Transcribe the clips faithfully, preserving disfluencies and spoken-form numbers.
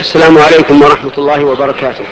السلام عليكم ورحمة الله وبركاته.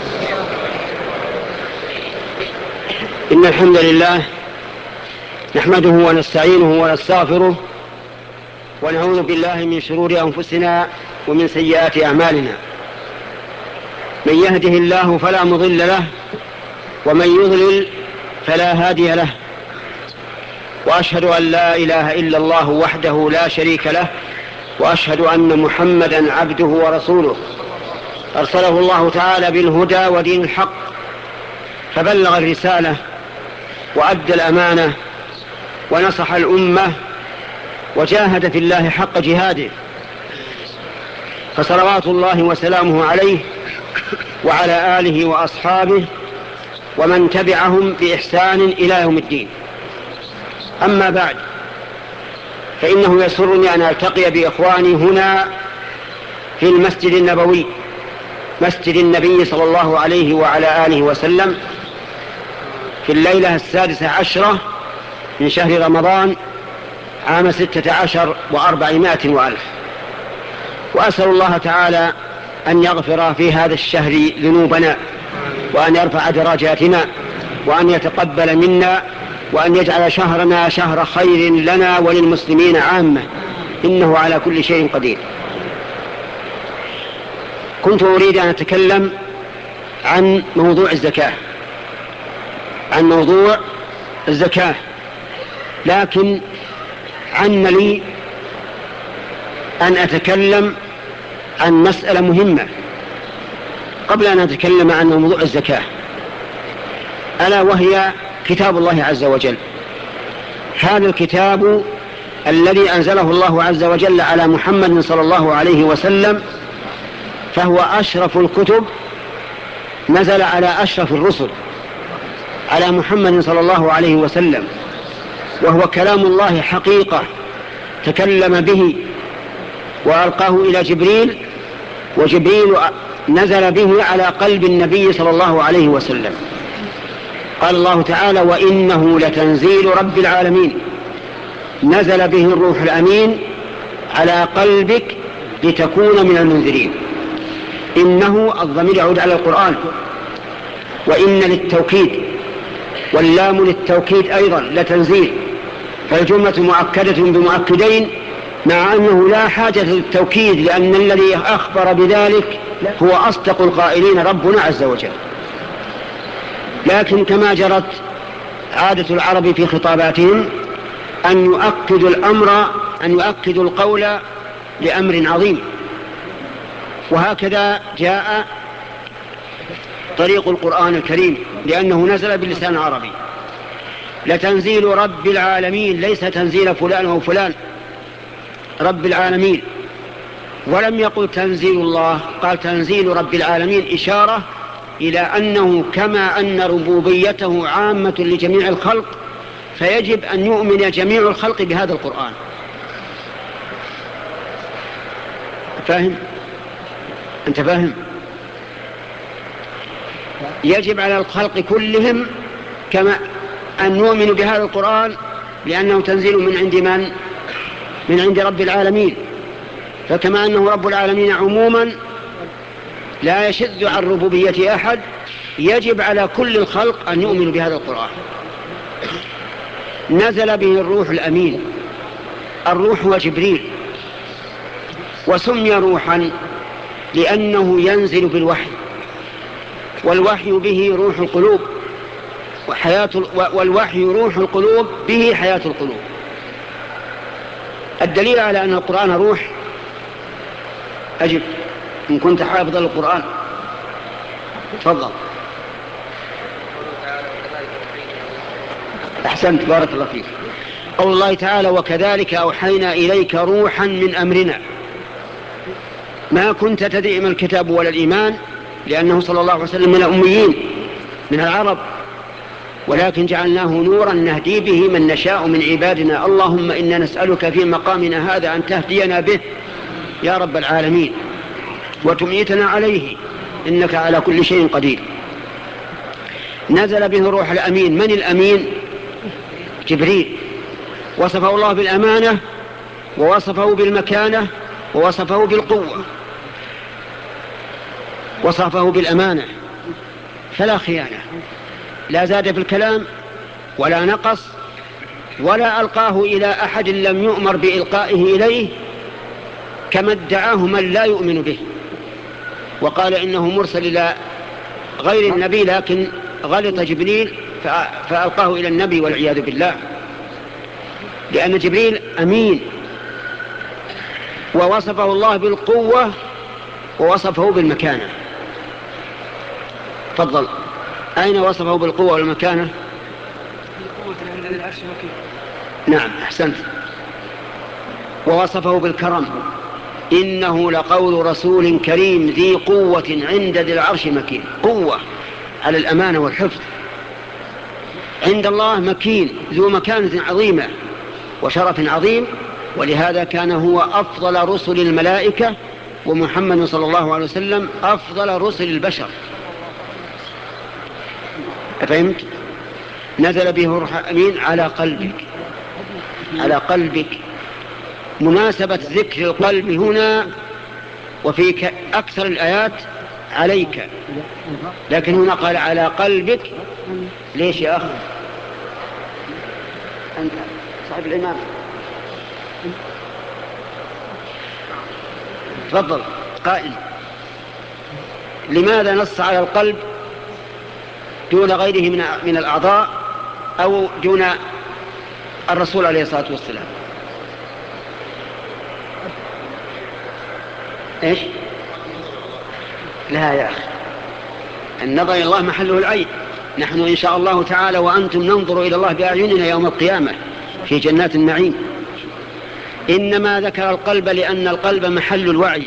إن الحمد لله نحمده ونستعينه ونستغفره ونعوذ بالله من شرور أنفسنا ومن سيئات أعمالنا. من يهده الله فلا مضل له ومن يضلل فلا هادي له، وأشهد أن لا إله إلا الله وحده لا شريك له، وأشهد أن محمدا عبده ورسوله أرسله الله تعالى بالهدى ودين الحق، فبلغ الرسالة وأدى الأمانة ونصح الأمة وجاهد في الله حق جهاده، فصلوات الله وسلامه عليه وعلى آله وأصحابه ومن تبعهم بإحسان إلى يوم الدين. أما بعد، فإنه يسرني أن ألتقي بإخواني هنا في المسجد النبوي، مسجد النبي صلى الله عليه وعلى آله وسلم، في الليلة السادسة عشرة من شهر رمضان عام ستة عشر وأربعمائة وألف. وأسأل الله تعالى أن يغفر في هذا الشهر ذنوبنا، وأن يرفع درجاتنا، وأن يتقبل منا، وأن يجعل شهرنا شهر خير لنا وللمسلمين عامة، إنه على كل شيء قدير. كنت أريد أن أتكلم عن موضوع الزكاة عن موضوع الزكاة لكن عن لي أن أتكلم عن مسألة مهمة قبل أن أتكلم عن موضوع الزكاة، ألا وهي كتاب الله عز وجل. هذا الكتاب الذي أنزله الله عز وجل على محمد صلى الله عليه وسلم، فهو أشرف الكتب، نزل على أشرف الرسل على محمد صلى الله عليه وسلم، وهو كلام الله حقيقة تكلم به وألقاه إلى جبريل، وجبريل نزل به على قلب النبي صلى الله عليه وسلم. قال الله تعالى: وإنه لتنزيل رب العالمين نزل به الروح الأمين على قلبك لتكون من المنذرين. إنه الضمير يعود على القرآن، وإن للتوكيد، واللام للتوكيد أيضا لتنزيل، فالجملة مؤكدة بمؤكدين، مع أنه لا حاجة للتوكيد، لأن الذي أخبر بذلك هو أصدق القائلين ربنا عز وجل. لكن كما جرت عادة العرب في خطاباتهم أن يؤكدوا الأمر أن يؤكدوا القول لأمر عظيم، وهكذا جاء طريق القرآن الكريم، لأنه نزل باللسان العربي. لتنزيل رب العالمين، ليس تنزيل فلان أو فلان، رب العالمين. ولم يقل تنزيل الله، قال تنزيل رب العالمين، إشارة إلى أنه كما أن ربوبيته عامة لجميع الخلق، فيجب أن يؤمن جميع الخلق بهذا القرآن. فاهم؟ أنت فاهم؟ يجب على الخلق كلهم كما أن نؤمن بهذا القرآن، لأنه تنزيل من عند من؟ من عند رب العالمين. فكما أنه رب العالمين عموما لا يشذ عن ربوبية أحد، يجب على كل الخلق أن يؤمنوا بهذا القرآن. نزل به الروح الأمين، الروح هو جبريل، وسمي روحا لأنه ينزل بالوحي، والوحي به روح القلوب، وحياة والوحي روح القلوب، به حياة القلوب. الدليل على أن القرآن روح، أجب إن كنت حافظ القرآن، تفضل. أحسنت، بارك الله فيك. قول الله تعالى: وكذلك أوحينا إليك روحا من أمرنا. ما كنت تدري ما الكتاب ولا الإيمان، لأنه صلى الله عليه وسلم من الأميين من العرب، ولكن جعلناه نورا نهدي به من نشاء من عبادنا. اللهم إنا نسألك في مقامنا هذا أن تهدينا به يا رب العالمين، وتميتنا عليه، إنك على كل شيء قدير. نزل به الروح الأمين. من الأمين؟ جبريل. وصفه الله بالأمانة، ووصفه بالمكانة، ووصفه بالقوة. وصفه بالأمانة فلا خيانة، لا زاد في الكلام ولا نقص، ولا ألقاه إلى أحد لم يؤمر بإلقائه إليه كما ادعاه من لا يؤمن به وقال إنه مرسل إلى غير النبي، لكن غلط جبريل فألقاه إلى النبي والعياذ بالله، لأن جبريل أمين. ووصفه الله بالقوة ووصفه بالمكانة. تفضل، أين وصفه بالقوة والمكانة؟ نعم أحسنت. ووصفه بالكرم، إنه لقول رسول كريم ذي قوة عند ذي العرش مكين. قوة على الأمانة والحفظ، عند الله مكين، ذو مكانة عظيمة وشرف عظيم، ولهذا كان هو أفضل رسل الملائكة، ومحمد صلى الله عليه وسلم أفضل رسل البشر. أفهمت؟ نزل به الروح الأمين على قلبك، على قلبك. مناسبة ذكر القلب هنا وفي أكثر الآيات عليك، لكن هنا قال على قلبك. ليش يا أخي أنت صاحب الإمام؟ تفضل قائل. لماذا نص على القلب دون غيره من من الأعضاء أو دون الرسول عليه الصلاة والسلام؟ إيش؟ لا يا أخي، النظر إلى الله محله العين. نحن إن شاء الله تعالى وأنتم ننظر إلى الله بأعيننا يوم القيامة في جنات النعيم. إنما ذكر القلب لأن القلب محل الوعي،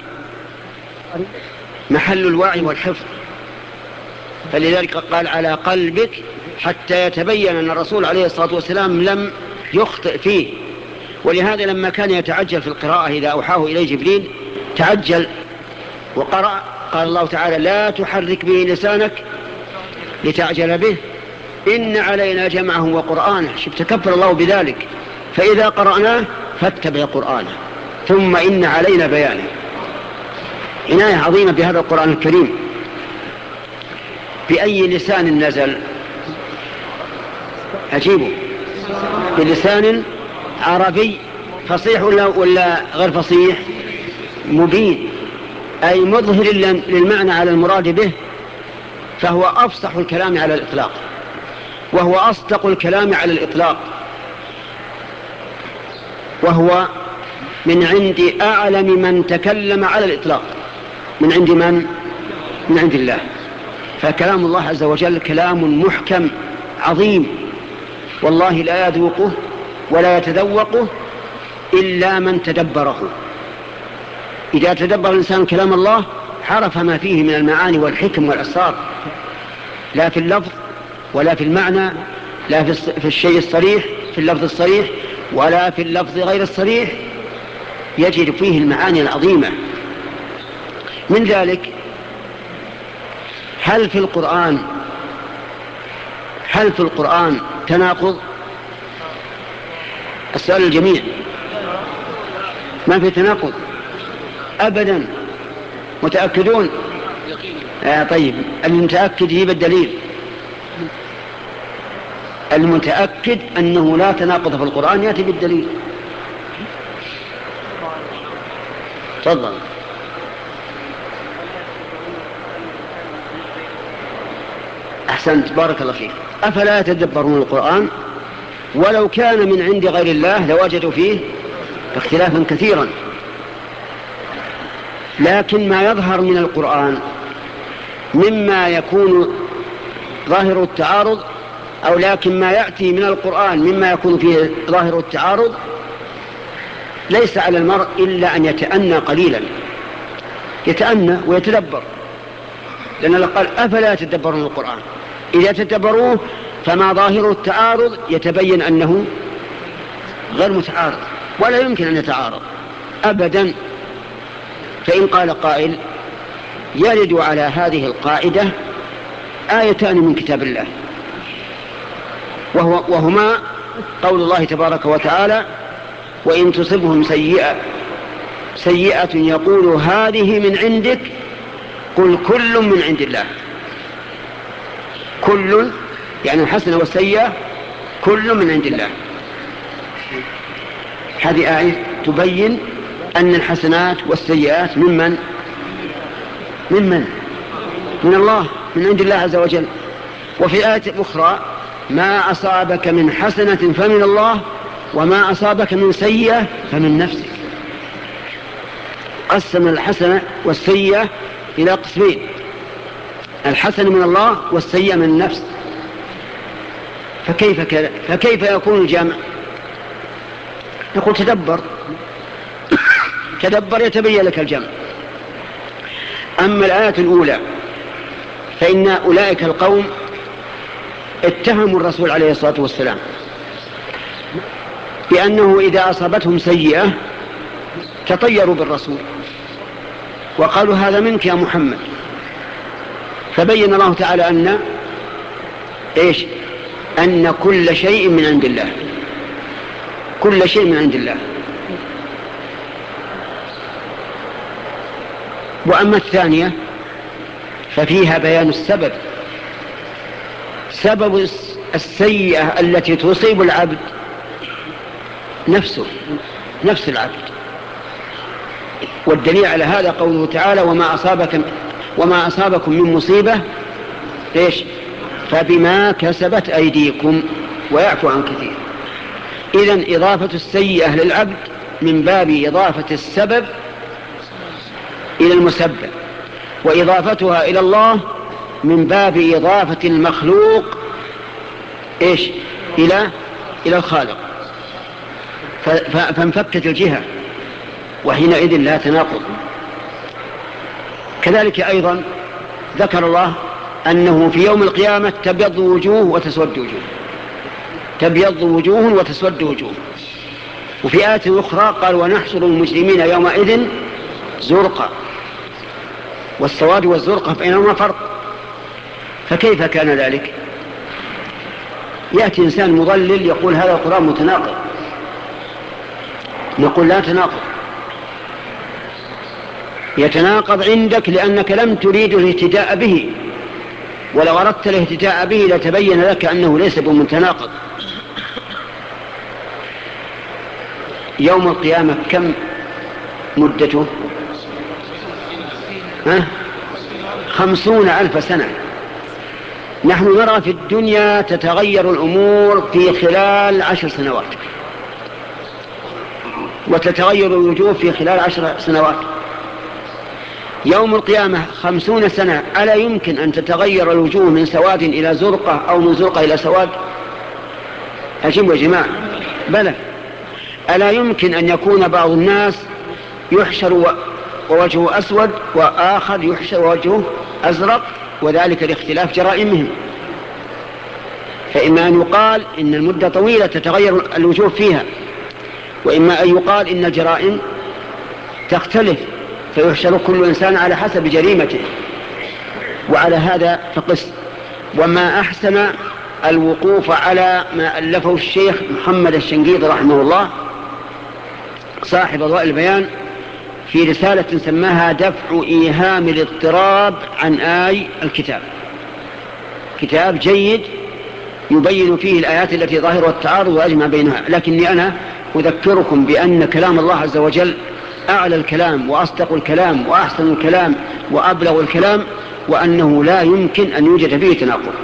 محل الوعي والحفظ، فلذلك قال على قلبك حتى يتبين أن الرسول عليه الصلاة والسلام لم يخطئ فيه. ولهذا لما كان يتعجل في القراءة إذا أوحاه إليه جبريل تعجل وقرأ، قال الله تعالى لا تحرك به لسانك لتعجل به إن علينا جمعه وقرآنه. شوف تكفل الله بذلك، فإذا قرأناه فاتبع قرآنه ثم إن علينا بيانه. عناية عظيمة بهذا القرآن الكريم. بأي لسان نزل؟ أجيبه، بلسان عربي فصيح ولا, ولا غير فصيح؟ مبين، أي مظهر للمعنى على المراد به، فهو أفصح الكلام على الإطلاق، وهو أصدق الكلام على الإطلاق، وهو من عند أعلم من تكلم على الإطلاق. من عند من؟ من عند الله. فكلام الله عز وجل كلام محكم عظيم، والله لا يذوقه ولا يتذوقه إلا من تدبره. إذا تدبر الإنسان كلام الله عرف ما فيه من المعاني والحكم والأسرار، لا في اللفظ ولا في المعنى، لا في الشيء الصريح في اللفظ الصريح ولا في اللفظ غير الصريح، يجد فيه المعاني العظيمة. من ذلك هل في القرآن هل في القرآن تناقض؟ السؤال الجميع. ما في تناقض أبدا. متأكدون؟ آه طيب، المتأكد يجيب الدليل. المتأكد أنه لا تناقض في القرآن يأتي بالدليل. تفضل. أحسنت، بارك الله فيك. أفلا يتدبرون القرآن؟ ولو كان من عند غير الله لوجدوا فيه اختلافا كثيرا، لكن ما يظهر من القرآن مما يكون ظاهر التعارض، أو لكن ما يأتي من القرآن مما يكون فيه ظاهر التعارض ليس على المرء إلا أن يتأنى قليلا، يتأنى ويتدبر، لأن الله قال أفلا يتدبرون القرآن. إذا تدبروه فما ظاهر التعارض يتبين أنه غير متعارض ولا يمكن أن يتعارض أبدا. فإن قال قائل يرد على هذه القاعدة آيتان من كتاب الله، وهو وهما قول الله تبارك وتعالى وإن تصبهم سيئة سيئة يقول هذه من عندك قل كل من عند الله. كل يعني الحسنة والسيئة كل من عند الله. هذه آية تبين أن الحسنات والسيئات ممن ممن من الله، من عند الله عز وجل. وفي آية أخرى ما أصابك من حسنة فمن الله وما أصابك من سيئة فمن نفسك. قسم الحسنة والسيئة إلى قسمين: الحسنة من الله والسيئة من النفس. فكيف كذا؟ فكيف يكون الجمع؟ نقول تدبر تدبر يتبين لك الجمع. أما الآية الأولى فإن أولئك القوم اتهموا الرسول عليه الصلاة والسلام بأنه إذا أصابتهم سيئة تطيروا بالرسول وقالوا هذا منك يا محمد. فبين الله تعالى أن إيش؟ أن كل شيء من عند الله، كل شيء من عند الله. وأما الثانية ففيها بيان السبب، سبب السيئة التي تصيب العبد نفسه، نفس العبد. والدليل على هذا قوله تعالى وما أصابك وما أصابكم من مصيبة إيش؟ فبما كسبت أيديكم ويعفو عن كثير. إذن إضافة السيئة للعبد من باب إضافة السبب إلى المسبب، وإضافتها إلى الله من باب إضافة المخلوق إيش؟ إلى إلى الخالق. فانفكت الجهة وحينئذ لا تناقض. كذلك أيضا ذكر الله أنه في يوم القيامة تبيض وجوه وتسود وجوه، تبيض وجوه وتسود وجوه. وفي آية أخرى قال ونحشر المجرمين يومئذ زرقا، والسواد والزرقة بينهما فرق. فكيف كان ذلك؟ يأتي إنسان مضلل يقول هذا القرآن متناقض، نقول لا تناقض، يتناقض عندك لأنك لم تريد الاهتداء به، ولو أردت الاهتداء به لتبين لك أنه ليس بمتناقض. يوم القيامة كم مدته؟ ها؟ خمسون ألف سنة. نحن نرى في الدنيا تتغير الأمور في خلال عشر سنوات، وتتغير الوجوه في خلال عشر سنوات. يوم القيامة خمسون سنة، ألا يمكن أن تتغير الوجوه من سواد إلى زرقة أو من زرقة إلى سواد؟ أجيبوا يا جماعة، بلى. ألا يمكن أن يكون بعض الناس يحشر ووجهه أسود وآخر يحشر ووجهه أزرق، وذلك لاختلاف جرائمهم. فإما أن يقال إن المدة طويلة تتغير الوجوه فيها، وإما أن يقال إن الجرائم تختلف فيحشر كل إنسان على حسب جريمته. وعلى هذا فقس. وما أحسن الوقوف على ما ألفه الشيخ محمد الشنقيطي رحمه الله صاحب أضواء البيان في رسالة سماها دفع إيهام الاضطراب عن آي الكتاب. كتاب جيد يبين فيه الآيات التي ظاهرها التعارض وأجمع بينها. لكني أنا أذكركم بأن كلام الله عز وجل أعلى الكلام وأصدق الكلام وأحسن الكلام وأبلغ الكلام، وأنه لا يمكن أن يوجد فيه تناقض.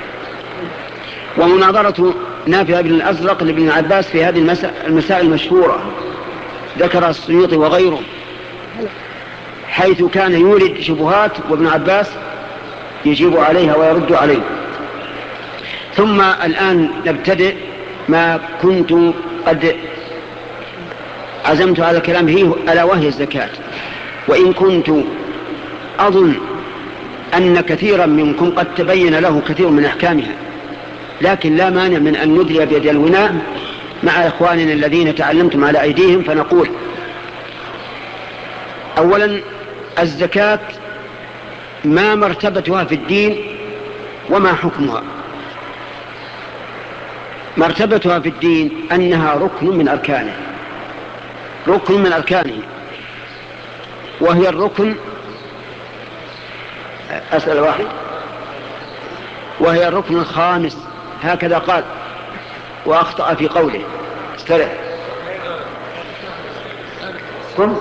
ومناظرة نافع بن الأزرق لابن عباس في هذه المسائل المشهورة ذكر السيوطي وغيره، حيث كان يورد شبهات وابن عباس يجيب عليها ويرد عليه. ثم الآن نبتدئ ما كنت قد عزمت على الكلام فيه، ألا وهي الزكاة. وإن كنت أظن أن كثيرا منكم قد تبين له كثير من أحكامها، لكن لا مانع من أن ندلي بيد الولاء مع إخواننا الذين تعلمتم على أيديهم. فنقول أولا الزكاة ما مرتبتها في الدين وما حكمها. مرتبتها في الدين أنها ركن من أركانه، ركن من أركانه، وهي الركن أسأل واحد. وهي الركن الخامس هكذا قال، وأخطأ في قوله. استرع قم.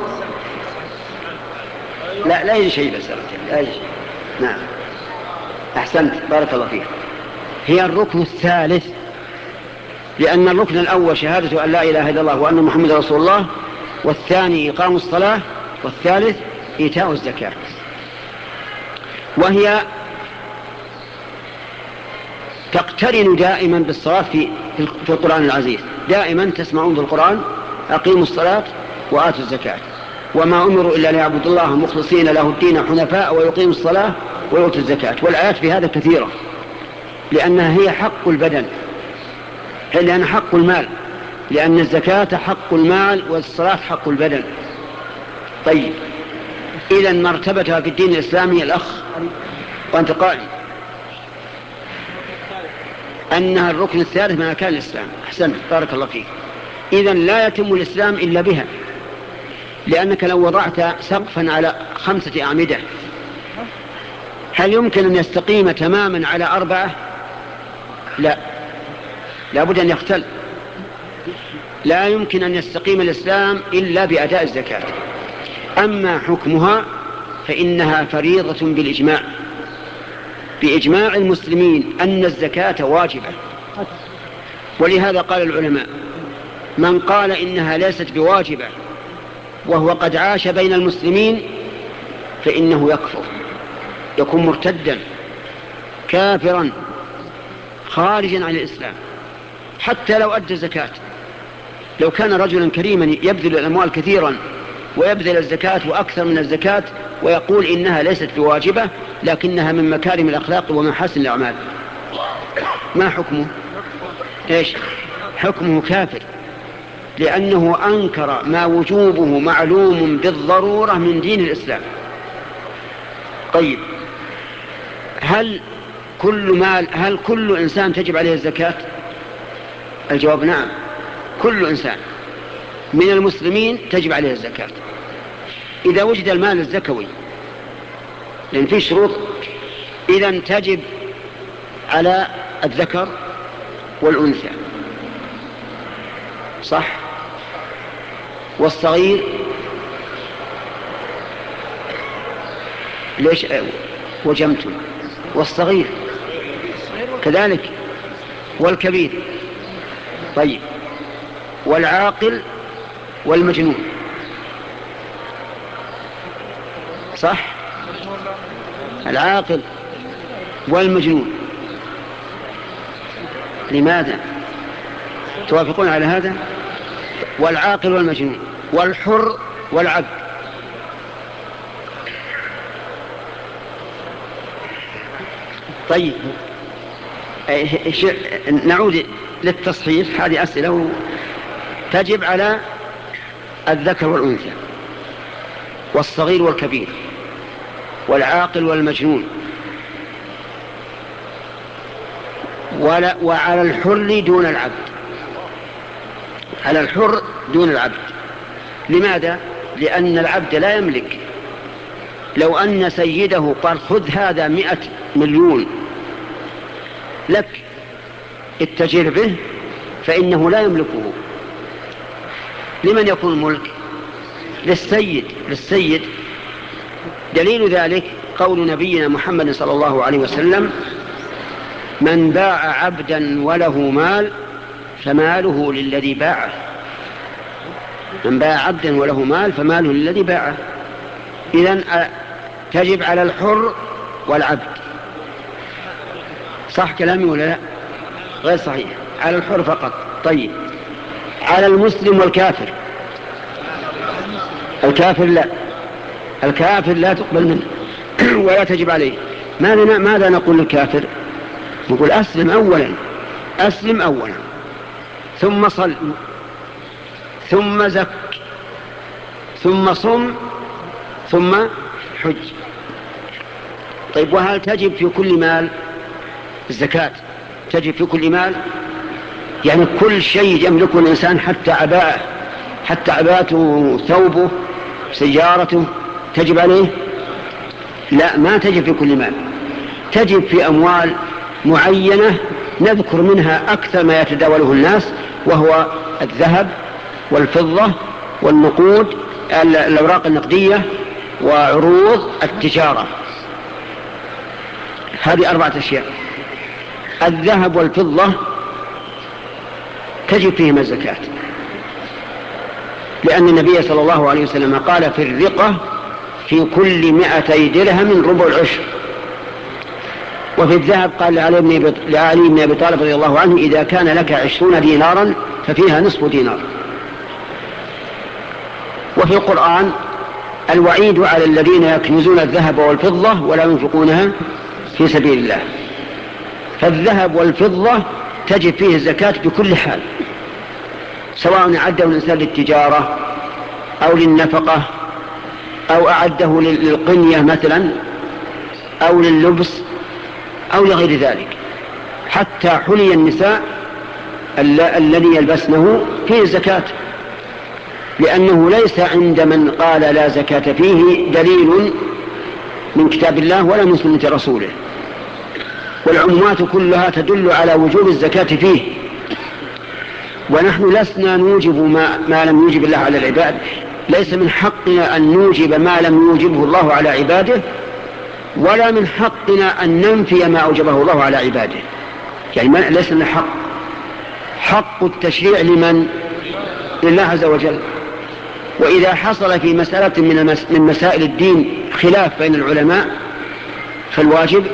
لا لا يجي شيء بس لا يجي. نعم أحسنت بارك الله فيك. هي الركن الثالث، لأن الركن الأول شهادة أن لا إله إلا الله وأن محمد رسول الله، والثاني إقام الصلاة، والثالث إيتاء الزكاة. وهي تقترن دائما بالصلاة في في القرآن العزيز. دائما تسمعون في القرآن أقيموا الصلاة وآتوا الزكاة، وما أمروا إلا ليعبدوا الله مخلصين له الدين حنفاء ويقيموا الصلاة ويؤتوا الزكاة. والآيات في هذا كثيرة، لأنها هي حق البدن، لأنها حق المال، لأن الزكاة حق المال والصلاة حق البدن. طيب إذا مرتبتها في الدين الإسلامي الأخ وأنت قائم أنها الركن الثالث من أركان الإسلام. أحسنت بارك الله فيك. إذا لا يتم الإسلام إلا بها، لأنك لو وضعت سقفا على خمسة أعمدة هل يمكن أن يستقيم تماما على أربعة؟ لا، لابد أن يختل. لا يمكن أن يستقيم الإسلام إلا بأداء الزكاة. أما حكمها فإنها فريضة بالإجماع، بإجماع المسلمين أن الزكاة واجبة. ولهذا قال العلماء من قال إنها ليست بواجبة وهو قد عاش بين المسلمين فإنه يكفر، يكون مرتدا كافرا خارجا عن الإسلام حتى لو أدى الزكاة. لو كان رجلا كريما يبذل الأموال كثيرا ويبذل الزكاة وأكثر من الزكاة ويقول إنها ليست بواجبة لكنها من مكارم الأخلاق ومحاسن الأعمال، ما حكمه؟ إيش حكمه؟ كافر، لأنه أنكر ما وجوبه معلوم بالضرورة من دين الإسلام. طيب هل كل مال هل كل إنسان تجب عليه الزكاة؟ الجواب نعم، كل إنسان من المسلمين تجب عليه الزكاة إذا وجد المال الزكوي، لأن فيه شروط. إذن تجب على الذكر والأنثى، صح؟ والصغير ليش وجمتم؟ والصغير كذلك، والكبير. طيب والعاقل والمجنون، صح؟ العاقل والمجنون. لماذا توافقون على هذا؟ والعاقل والمجنون والحر والعبد. طيب نعود للتصحيح. هذه أسئلة تجب على الذكر والأنثى والصغير والكبير والعاقل والمجنون وعلى الحر دون العبد، على الحر دون العبد. لماذا؟ لأن العبد لا يملك. لو أن سيده قال خذ هذا مئة مليون لك اتجر به فإنه لا يملكه. لمن يكون الملك؟ للسيد للسيد دليل ذلك قول نبينا محمد صلى الله عليه وسلم من باع عبدا وله مال فماله للذي باعه. من باع عبدا وله مال فماله للذي باعه. إذن تجب على الحر والعبد، صح كلامي ولا لا؟ غير صحيح، على الحر فقط. طيب على المسلم والكافر؟ الكافر لا، الكافر لا تقبل منه ولا تجب عليه. ماذا ماذا نقول للكافر؟ نقول أسلم أولا، أسلم أولا ثم صل ثم زك ثم صم ثم حج. طيب وهل تجب في كل مال الزكاة؟ تجب في كل مال، يعني كل شيء يملكه الإنسان حتى عباءه، حتى عباءته، ثوبه، سيارته تجب عليه؟ لا، ما تجب في كل مال، تجب في أموال معينة نذكر منها أكثر ما يتداوله الناس، وهو الذهب والفضة والنقود، الأوراق النقدية وعروض التجارة. هذه أربعة أشياء. الذهب والفضة تجب فيهما الزكاة، لأن النبي صلى الله عليه وسلم قال في الرقة في كل مائتي درهم ربع العشر. وفي الذهب قال لعلي بن أبي طالب رضي الله عنه إذا كان لك عشرون دينارا ففيها نصف دينار. وفي القرآن الوعيد على الذين يكنزون الذهب والفضة ولا ينفقونها في سبيل الله. فالذهب والفضة تجب فيه الزكاة بكل حال، سواء أعده الإنسان للتجارة أو للنفقة أو أعده للقنية مثلا أو لللبس أو لغير ذلك. حتى حلي النساء الذي يلبسنه فيه الزكاة، لأنه ليس عند من قال لا زكاة فيه دليل من كتاب الله ولا من سنة رسوله، والعمومات كلها تدل على وجوب الزكاة فيه. ونحن لسنا نوجب ما, ما لم يوجب الله على العباد، ليس من حقنا أن نوجب ما لم يوجبه الله على عباده، ولا من حقنا أن ننفي ما أوجبه الله على عباده. يعني ما ليس لنا حق. حق التشريع لمن؟ لله عز وجل. وإذا حصل في مسألة من مسائل الدين خلاف بين العلماء فالواجب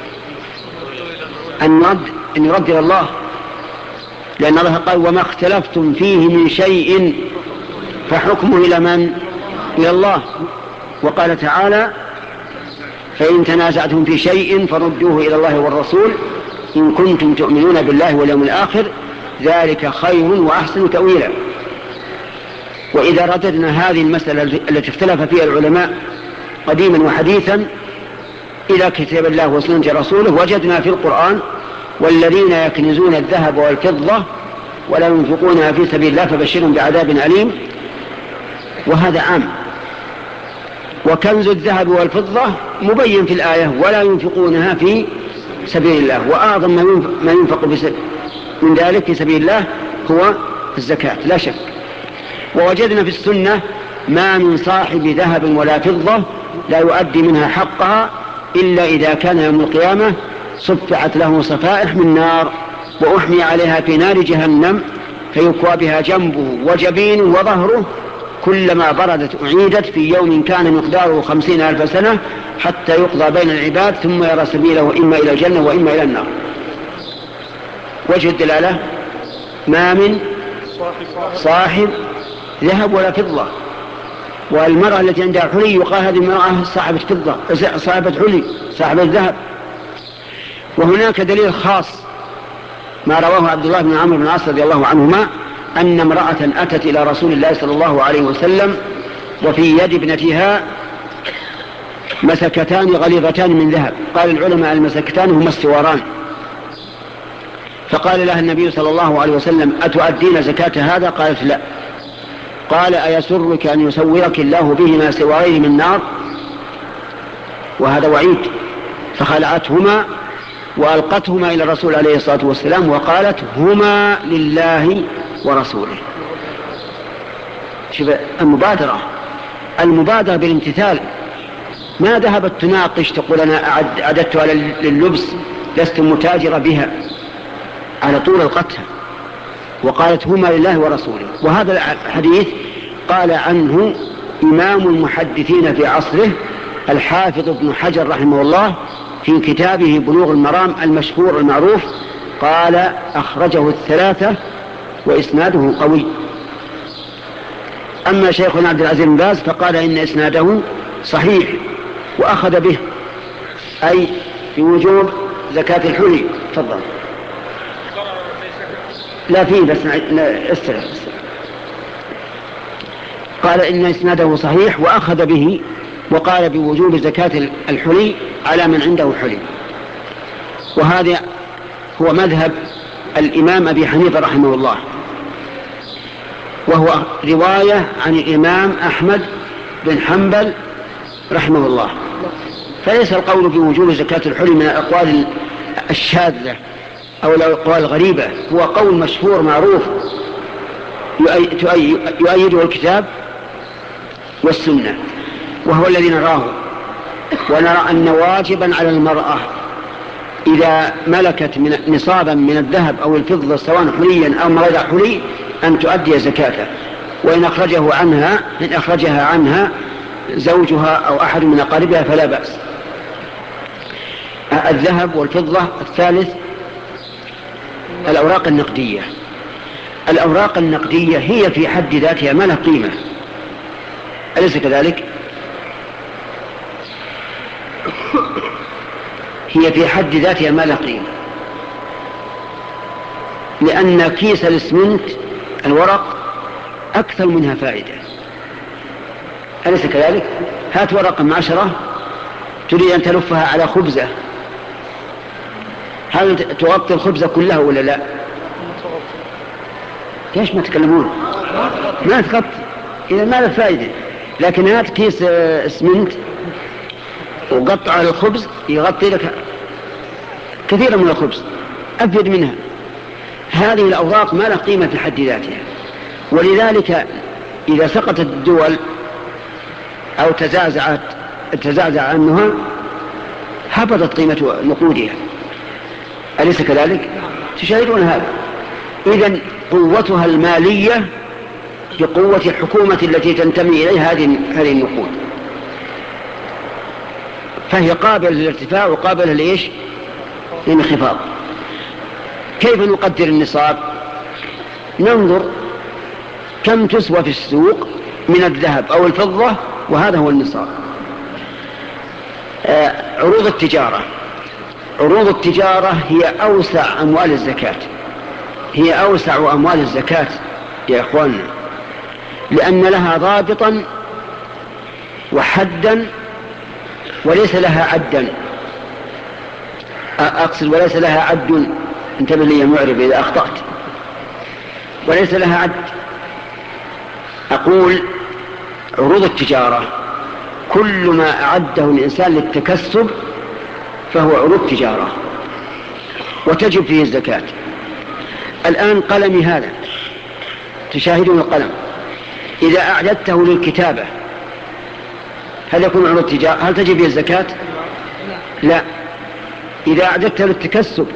أن يرد, أن يرد إلى الله، لأن الله قال وما اختلفتم فيه من شيء فحكمه إلى من؟ إلى الله. وقال تعالى فإن تنازعتم في شيء فردوه إلى الله والرسول إن كنتم تؤمنون بالله واليوم الآخر ذلك خير وأحسن تأويلا. وإذا رددنا هذه المسألة التي اختلف فيها العلماء قديما وحديثا إلى كتاب الله وسنة رسوله وجدنا في القرآن والذين يكنزون الذهب والفضة ولا ينفقونها في سبيل الله فبشرهم بعذاب أليم، وهذا عام. وكنز الذهب والفضة مبين في الآية ولا ينفقونها في سبيل الله، وأعظم ما ينفق من ذلك في سبيل الله هو الزكاة لا شك. ووجدنا في السنة ما من صاحب ذهب ولا فضة لا يؤدي منها حقها إلا إذا كان يوم القيامة صفعت له صفائح من نار وأحمي عليها في نار جهنم فيكوى بها جنبه وجبينه وظهره كلما بردت أعيدت في يوم كان مقداره خمسين ألف سنة حتى يقضى بين العباد ثم يرى سبيله إما إلى الجنة وإما إلى النار. وجه الدلالة ما من صاحب ذهب ولا فضة. والمرأة التي عندها حلي يقال هذه المرأة صاحبة فضة صاحبة حلي صاحبة ذهب. وهناك دليل خاص ما رواه عبد الله بن عمرو بن العاص رضي الله عنهما أن امرأة أتت إلى رسول الله صلى الله عليه وسلم وفي يد ابنتها مسكتان غليظتان من ذهب. قال العلماء المسكتان هما السواران. فقال لها النبي صلى الله عليه وسلم أتؤدين زكاة هذا؟ قالت لا. قال أيسرك أن يسورك الله بهما سوارين من نار؟ وهذا وعيد. فخلعتهما وألقتهما إلى الرسول عليه الصلاة والسلام وقالت هما لله ورسوله. شوف المبادرة المبادرة بالامتثال، ما ذهبت تناقش تقول أنا أعددتها لللبس لست متاجرة بها، على طول القتها وقالت هما لله ورسوله. وهذا الحديث قال عنه إمام المحدثين في عصره الحافظ ابن حجر رحمه الله في كتابه بلوغ المرام المشهور المعروف، قال أخرجه الثلاثة وإسناده قوي. أما شيخنا عبد العزيز بن باز فقال إن إسناده صحيح وأخذ به أي في وجوب زكاة الحلي. تفضل. لا فيه بس استرى. قال إن إسناده صحيح وأخذ به وقال بوجوب زكاة الحلي على من عنده حلي. وهذا هو مذهب الإمام أبي حنيفة رحمه الله، وهو رواية عن الإمام أحمد بن حنبل رحمه الله. فليس القول بوجوب زكاة الحلي من الأقوال الشاذة أو الأقوال الغريبة، هو قول مشهور معروف يؤيده الكتاب والسنة، وهو الذي نراه، ونرى أن واجبا على المرأة إذا ملكت من نصابا من الذهب أو الفضة سواء حليا أو غير حلي أن تؤدي زكاته، وإن أخرجه عنها إن أخرجها عنها زوجها أو أحد من أقاربها فلا بأس. الذهب والفضة. الثالث الأوراق النقدية. الأوراق النقدية هي في حد ذاتها ما لها قيمة، أليس كذلك؟ هي في حد ذاتها ما لها قيمة، لأن كيس الإسمنت الورق أكثر منها فائدة، أليس كذلك؟ هات ورقة معشرة تريد أن تلفها على خبزة، هل تغطي الخبزة كلها ولا لا؟ ليش ما تكلمون؟ ما تغطي، إذا ما له فائدة. لكن هات كيس اسمنت وقطع على الخبز يغطي لك كثيرا من الخبز، أفيد منها. هذه الأوراق ما لها قيمة في حد ذاتها، ولذلك إذا سقطت الدول أو تزعزعت تزعزع عنها هبطت قيمة نقودها، أليس كذلك؟ تشاهدون هذا. إذن قوتها المالية بقوة الحكومة التي تنتمي إليها هذه هذه النقود، فهي قابلة للارتفاع وقابلة لإيش؟ للانخفاض. كيف نقدر النصاب؟ ننظر كم تسوى في السوق من الذهب أو الفضة، وهذا هو النصاب. آه عروض التجارة. عروض التجارة هي أوسع أموال الزكاة، هي أوسع أموال الزكاة يا إخواننا، لأن لها ضابطا وحدا وليس لها عدا. أقصد وليس لها عد، انتبه لي يا معرب إذا أخطأت، وليس لها عد. أقول عروض التجارة كل ما أعده الإنسان للتكسب فهو عروض تجارة وتجب فيه الزكاة. الآن قلمي هذا تشاهدون القلم، إذا أعددته للكتابة هل يكون عروض تجارة؟ هل تجب فيه الزكاة؟ لا. إذا أعددته للتكسب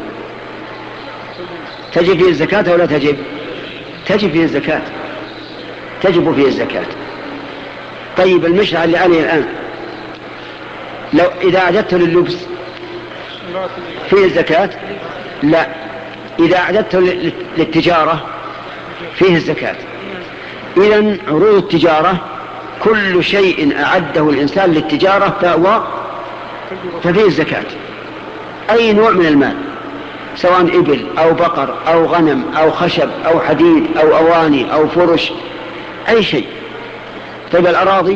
تجب فيه الزكاة ولا تجب؟ تجب فيه الزكاة، تجب فيه الزكاة. طيب المشرع اللي عليه الآن لو إذا أعددته لللبس فيه الزكاة؟ لا. إذا أعددته للتجارة فيه الزكاة. إذن عروض التجارة كل شيء أعده الإنسان للتجارة فهو ففيه الزكاة، أي نوع من المال، سواء إبل أو بقر أو غنم أو خشب أو حديد أو أواني أو فرش، أي شيء. طيب الأراضي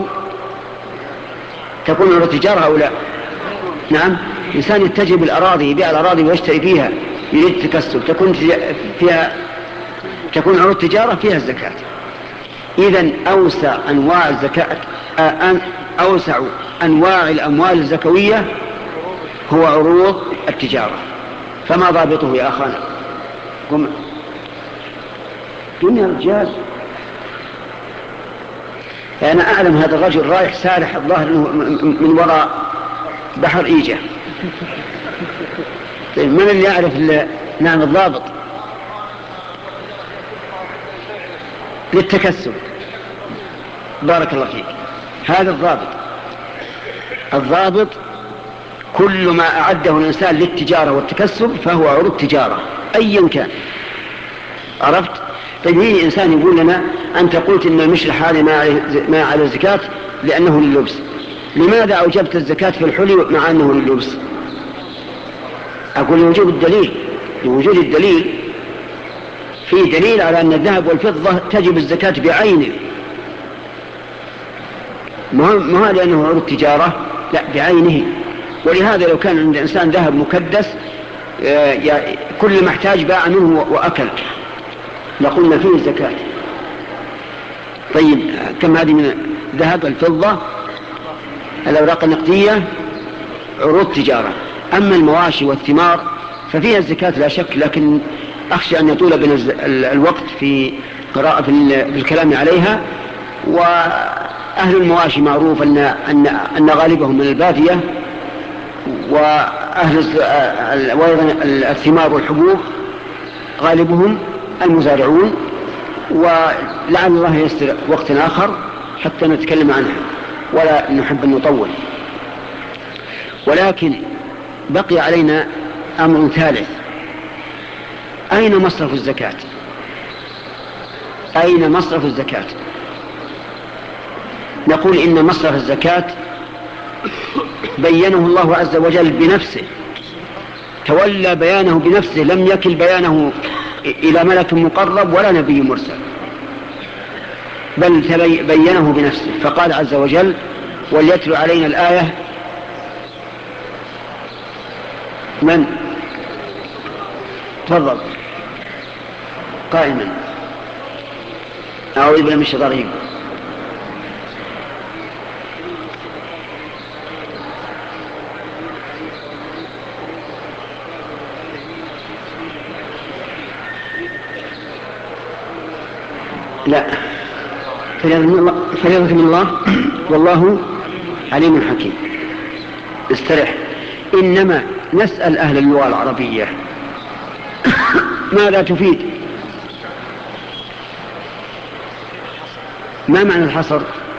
تكون عروض تجارة أو لا؟ نعم. إنسان يتجه بالأراضي، يبيع الأراضي ويشتري فيها يريد تكسب، تكون فيها تكون عروض تجارة فيها الزكاة. إذن أوسع أنواع الزكاة أوسع أنواع الأموال الزكوية هو عروض التجارة. فما ضابطه يا أخانا؟ قم قم يا رجال. أنا أعلم هذا الرجل رايح سارح الظاهر من وراء بحر إيجا. طيب من اللي يعرف نعم الضابط للتكسب؟ بارك الله فيك. هذا الضابط. الضابط كل ما أعده الإنسان للتجارة والتكسب فهو عروض تجارة أيا كان. عرفت؟ طيب هي إنسان يقول لنا أنت قلت إن المشلح هذه ما على الزكاة لأنه لللبس، لماذا أوجبت الزكاة في الحلي مع أنه لللبس؟ أقول لوجود الدليل، لوجود الدليل في دليل على أن الذهب والفضة تجب الزكاة بعينه، ما هو لأنه عروض تجارة، لا بعينه. ولهذا لو كان عند إنسان ذهب مكدس كل ما احتاج باع منه وأكل لقلنا فيه الزكاة. طيب كم هذه من ذهب الفضة الأوراق النقدية؟ عروض تجارة. أما المواشي والثمار ففيها الزكاة لا شك، لكن أخشى أن يطول بنا الوقت في قراءة في الكلام عليها. وأهل المواشي معروف أن, أن, أن غالبهم من البادية، وأهل وأيضا الثمار والحبوب غالبهم المزارعون، ولعل الله يستر وقت آخر حتى نتكلم عنها، ولا نحب أن نطول. ولكن بقي علينا أمر ثالث: أين مصرف الزكاة؟ أين مصرف الزكاة؟ نقول إن مصرف الزكاة بينه الله عز وجل بنفسه، تولى بيانه بنفسه، لم يكل بيانه إلى ملك مقرب ولا نبي مرسل، بل بينه بنفسه. فقال عز وجل: وليتلو علينا الآية. من؟ تفضل قائما. أعوذ بالله من الشيطان الرجيم. لا، فريضة من الله والله عليم حكيم. استرح. إنما نسأل أهل اللغة العربية ماذا تفيد؟ ما معنى الحصر؟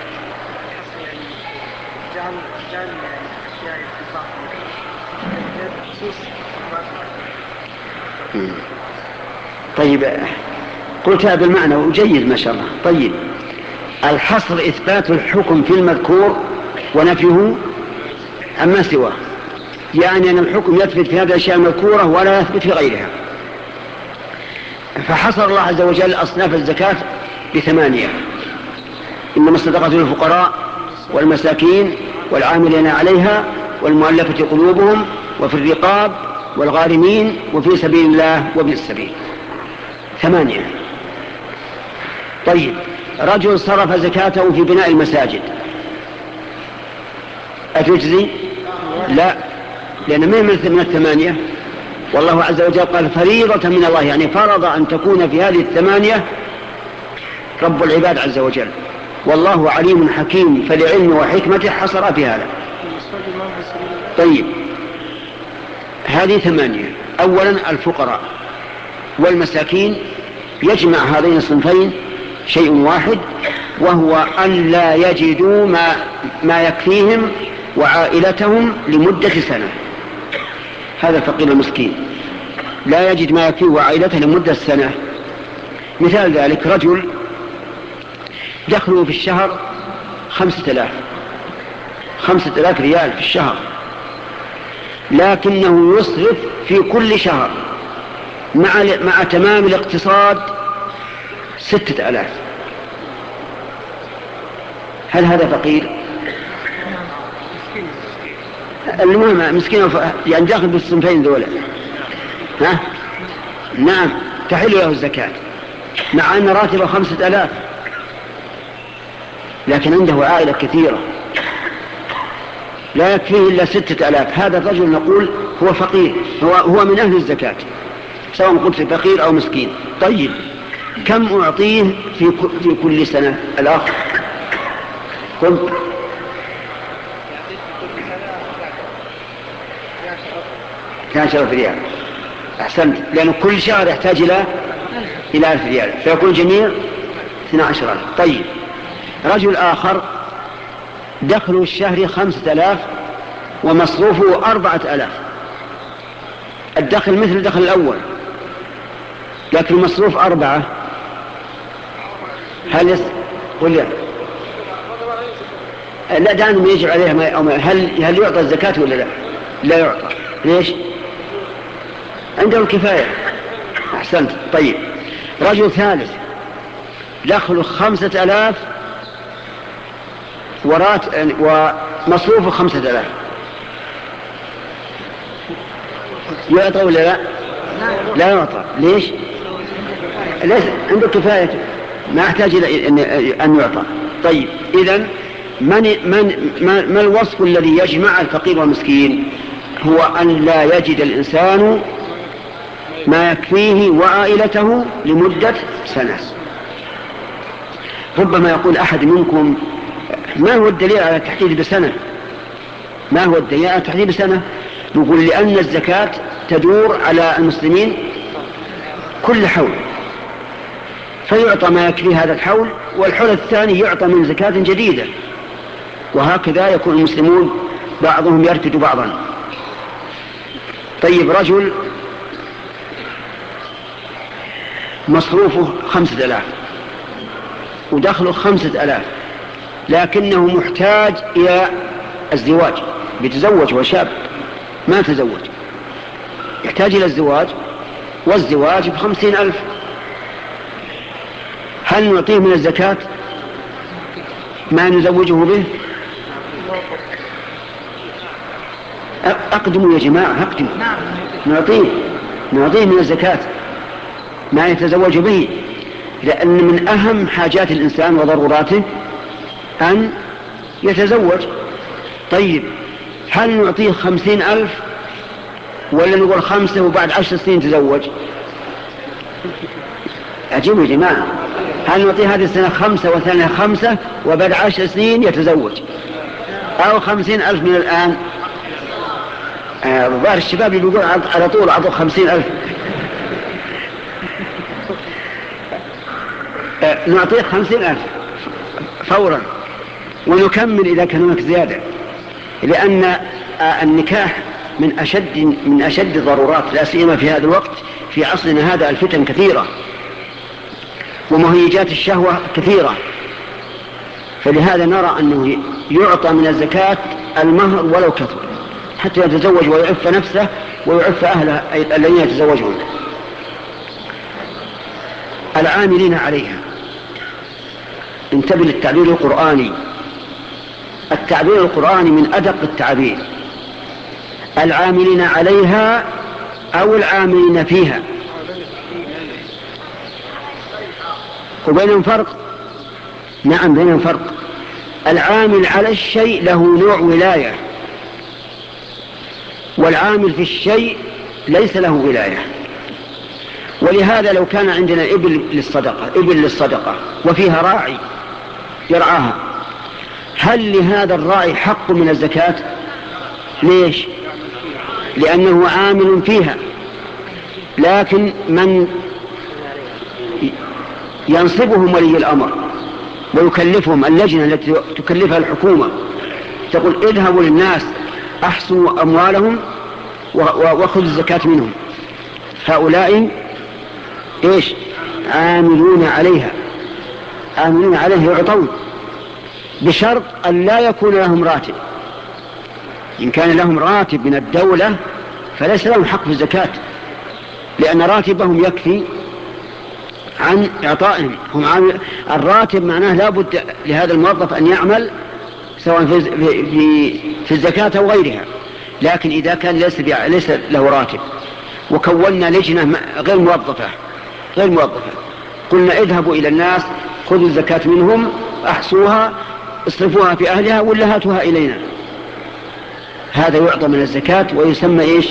طيب، قلتها بالمعنى وجيد ما شاء الله. طيب، الحصر إثبات الحكم في المذكور ونفيه عما سواه، يعني أن الحكم يثبت في هذه الأشياء المذكورة ولا يثبت في غيرها. فحصر الله عز وجل أصناف الزكاة بثمانية: إنما الصدقات للفقراء والمساكين والعاملين عليها والمؤلفة قلوبهم وفي الرقاب والغارمين وفي سبيل الله وابن السبيل. ثمانية. طيب، رجل صرف زكاته في بناء المساجد أتجزي؟ لا، لأن ما مثل من الثمانية. والله عز وجل قال: فريضة من الله، يعني فرض أن تكون في هذه الثمانية رب العباد عز وجل. والله عليم حكيم، فلعلم وحكمته حصر في هذا. طيب، هذه ثمانية. أولا الفقراء والمساكين، يجمع هذين الصنفين شيء واحد، وهو أن لا يجدوا ما, ما يكفيهم وعائلتهم لمدة سنة. هذا الفقير المسكين لا يجد ما يكفيه وعائلته لمدة سنة. مثال ذلك: رجل دخله في الشهر خمسة آلاف خمسة آلاف ريال في الشهر، لكنه يصرف في كل شهر مع, مع تمام الاقتصاد ستة آلاف. هل هذا فقير؟ المهم مسكين، يعني داخل بالصنفين ذولا. ها؟ نعم، تحل له الزكاة مع أن راتبه خمسة آلاف، لكن عنده عائلة كثيرة لا يكفيه إلا ستة آلاف. هذا الرجل نقول هو فقير، هو, هو من أهل الزكاة، سواء قلت فقير أو مسكين. طيب، كم أعطيه في, في كل سنة؟ الأخ قل. كان شرف ريال. أحسنت، لأن كل شهر يحتاج إلى إلى ألف ريال، فيكون جميع اثنى عشر ألف. طيب، رجل آخر دخله الشهري خمسة آلاف ومصروفه أربعة آلاف. الدخل مثل الدخل الأول، لكن المصروف أربعة. هل يس... قل لي. لا، دعنا يجب عليها ما... هل هل يعطى الزكاة ولا لا؟ لا يعطى. ليش؟ عنده الكفاية. أحسنت. طيب، رجل ثالث دخله خمسة آلاف ورات ومصروفه خمسة آلاف، يعطى ولا لا؟ لا يعطى. ليش؟ ليش؟ عنده كفاية، ما يحتاج إلى أن يعطى. طيب، إذن من من ما, ما الوصف الذي يجمع الفقير والمسكين؟ هو أن لا يجد الإنسان ما يكفيه وعائلته لمدة سنة. ربما يقول أحد منكم: ما هو الدليل على التحديد بسنة؟ ما هو الدليل على التحديد بسنة؟ نقول: لأن الزكاة تدور على المسلمين كل حول، فيعطى ما يكفي هذا الحول، والحول الثاني يعطى من زكاة جديدة، وهكذا يكون المسلمون بعضهم يرتد بعضا. طيب، رجل مصروفه خمسة آلاف ودخله خمسة آلاف، لكنه محتاج إلى الزواج، بيتزوج وشاب ما تزوج، يحتاج إلى الزواج، والزواج بخمسين ألف. هل نعطيه من الزكاة ما نزوجه به؟ أقدموا يا جماعة، أقدموا. نعطيه نعطيه من الزكاة ما يتزوج به، لأن من أهم حاجات الإنسان وضروراته أن يتزوج. طيب، هل نعطيه خمسين ألف ولا نقول خمسة وبعد عشر سنين تزوج؟ عجيب يا جماعة. هل نعطيه هذه السنة خمسة وثانية خمسة وبعد عشر سنين يتزوج، أو خمسين ألف من الآن؟ الظاهر الشباب اللي بيقول على طول أعطوا خمسين ألف. نعطيه خمسين ألف فورا ونكمل إذا كان هناك زيادة، لأن النكاح من أشد من أشد الضرورات، لا سيما في هذا الوقت في عصرنا هذا. الفتن كثيرة ومهيجات الشهوة كثيرة، فلهذا نرى أنه يعطى من الزكاة المهر ولو كثر، حتى يتزوج ويعف نفسه ويعف أهله الذين يتزوجون. العاملين عليها، انتبه للتعبير القرآني. التعبير القرآني من أدق التعبير. العاملين عليها أو العاملين فيها، وبينهم فرق. نعم، بينهم فرق. العامل على الشيء له نوع ولاية، والعامل في الشيء ليس له ولاية. ولهذا لو كان عندنا إبل للصدقة إبل للصدقة وفيها راعي يرعاها، هل لهذا الراعي حق من الزكاة؟ ليش؟ لأنه عامل فيها، لكن من ينصبهم ولي الأمر ويكلفهم، اللجنة التي تكلفها الحكومة تقول: اذهبوا للناس أحصوا أموالهم وخذوا الزكاة منهم، هؤلاء إيش؟ عاملون عليها. عاملون عليها يعطون، بشرط أن لا يكون لهم راتب. إن كان لهم راتب من الدولة فليس لهم حق في الزكاة، لأن راتبهم يكفي عن إعطائهم. هم عامل الراتب معناه لا بد لهذا الموظف أن يعمل سواء في, في, في الزكاة أو غيرها. لكن إذا كان ليس, ليس له راتب وكونا لجنة غير موظفة غير موظفة قلنا: اذهبوا إلى الناس خذوا الزكاة منهم، أحصوها، اصرفوها في أهلها ولا هاتوها إلينا، هذا يعطى من الزكاة ويسمى إيش؟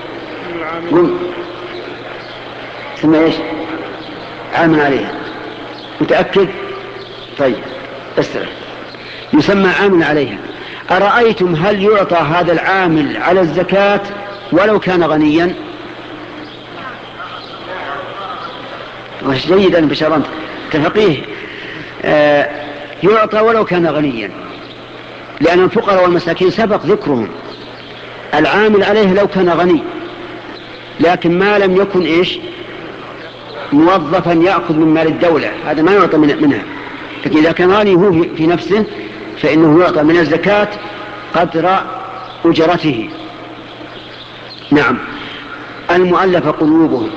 يسمى إيش؟ عامل عليها. متأكد؟ طيب، استرح. يسمى عامل عليها. أرأيتم هل يعطى هذا العامل على الزكاة ولو كان غنيا؟ وش جيدا بشرنت تفقيه. آه يعطى ولو كان غنيا، لأن الفقراء والمساكين سبق ذكرهم. العامل عليه لو كان غني، لكن ما لم يكن إيش؟ موظفا يأخذ من مال الدولة، هذا ما يعطى منها. لكن إذا كان غني هو في نفسه فإنه يعطى من الزكاة قدر أجرته. نعم. المؤلف قلوبهم.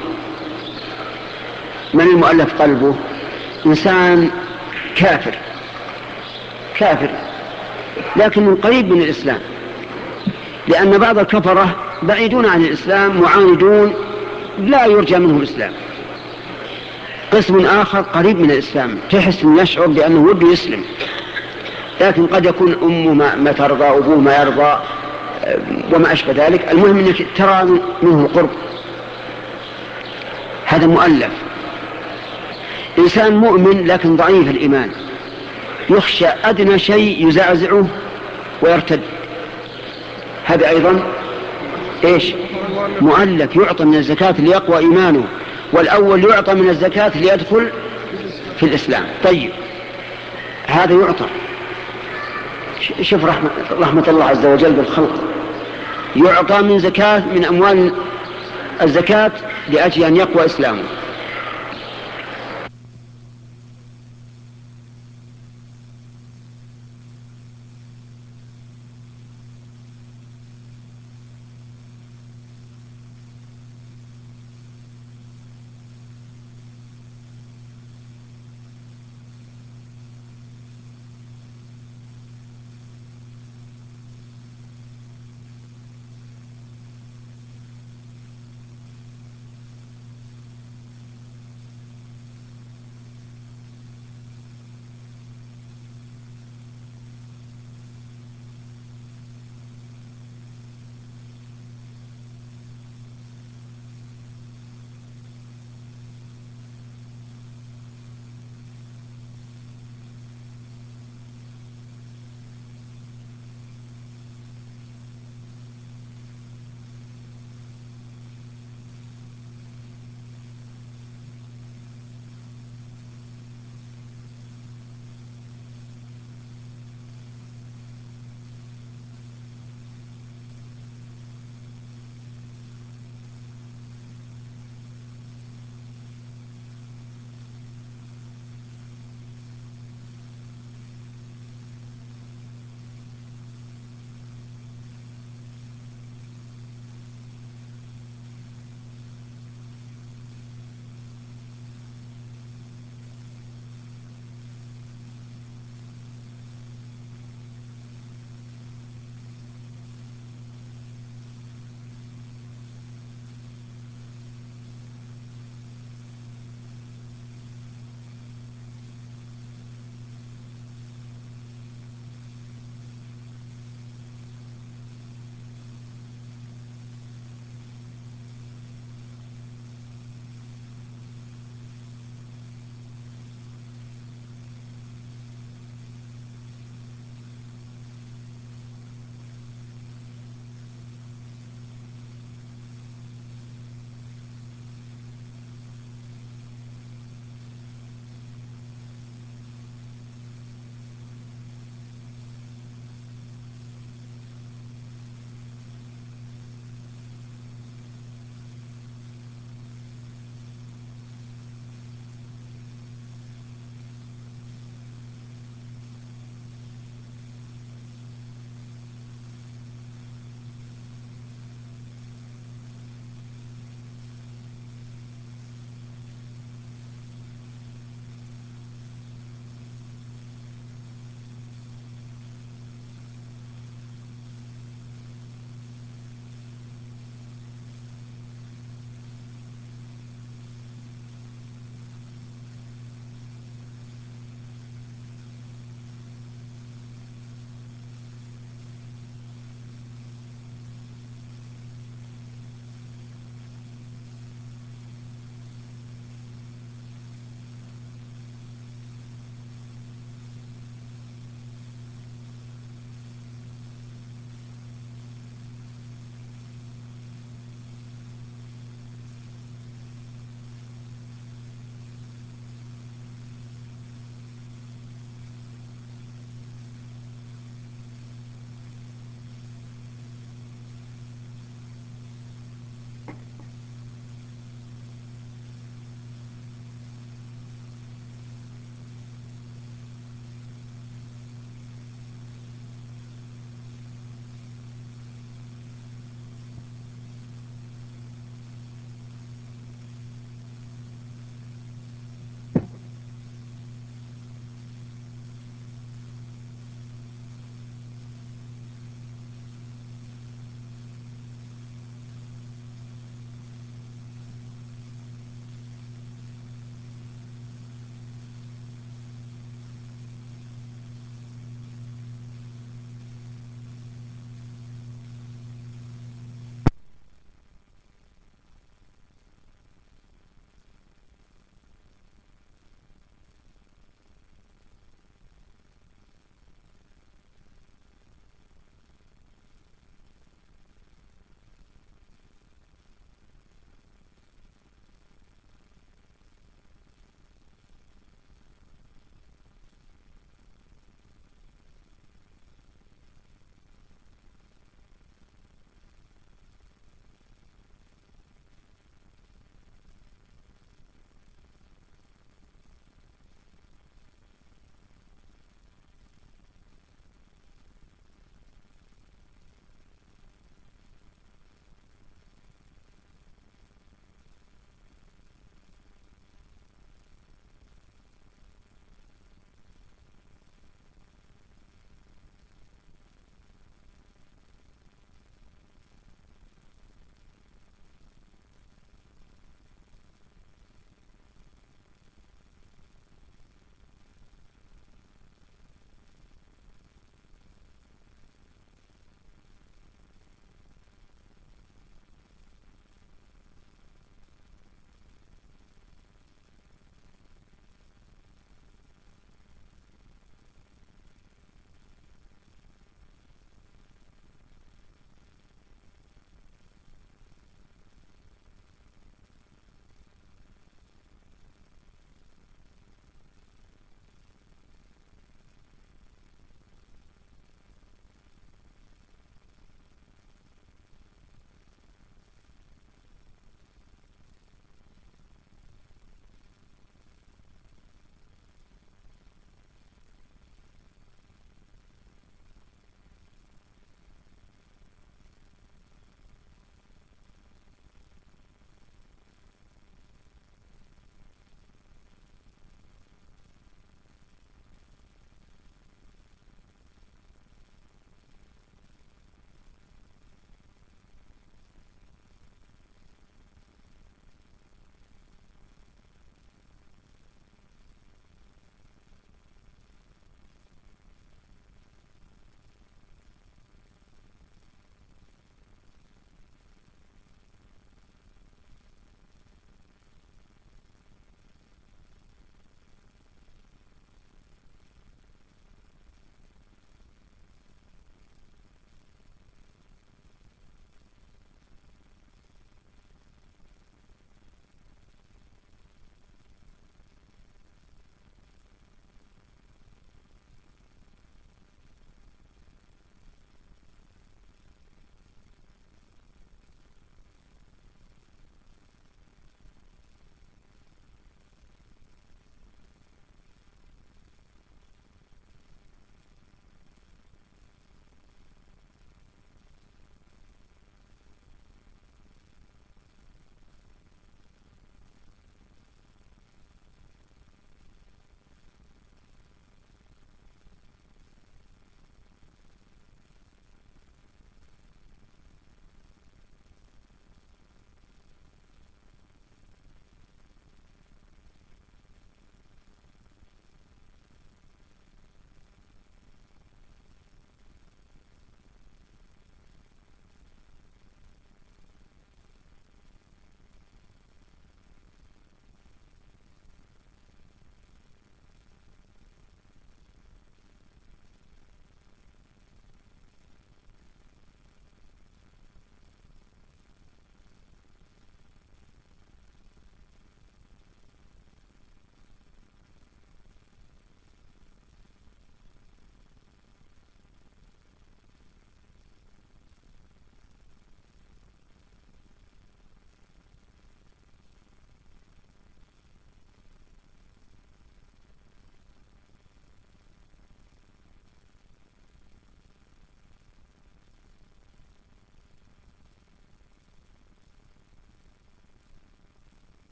من المؤلف قلبه؟ إنسان كافر كافر لكن من قريب من الإسلام، لأن بعض الكفرة بعيدون عن الإسلام معاندون لا يرجى منهم الإسلام. قسم آخر قريب من الإسلام، تحس أن يشعر بأنه وده يسلم، لكن قد يكون أمه ما, ما ترضى، أبوه ما يرضى، وما أشبه ذلك. المهم أنك ترى منه القرب، هذا مؤلف. إنسان مؤمن لكن ضعيف الإيمان، يخشى أدنى شيء يزعزعه ويرتد، هذا أيضا إيش؟ مؤلف، يعطى من الزكاة ليقوى إيمانه، والأول يعطى من الزكاة ليدخل في الإسلام. طيب هذا يعطى. شوف رحمة, رحمة الله عز وجل بالخلق، يعطى من زكاة من أموال الزكاة لأجل أن يقوى إسلامه.